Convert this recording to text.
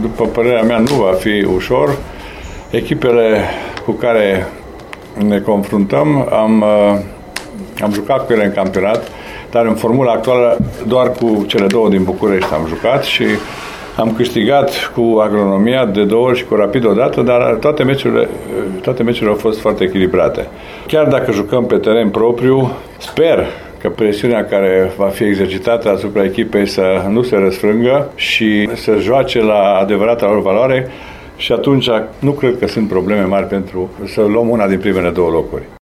după părerea mea, nu va fi ușor. Echipele cu care ne confruntăm, am jucat cu ele în campionat, dar în formula actuală doar cu cele două din București am jucat și am câștigat cu Agronomia de 2 ori și cu Rapid odată, dar toate meciurile au fost foarte echilibrate. Chiar dacă jucăm pe teren propriu, sper că presiunea care va fi exercitată asupra echipei să nu se răsfrângă și să joace la adevărata lor valoare și atunci nu cred că sunt probleme mari pentru să luăm una din primele 2 locuri.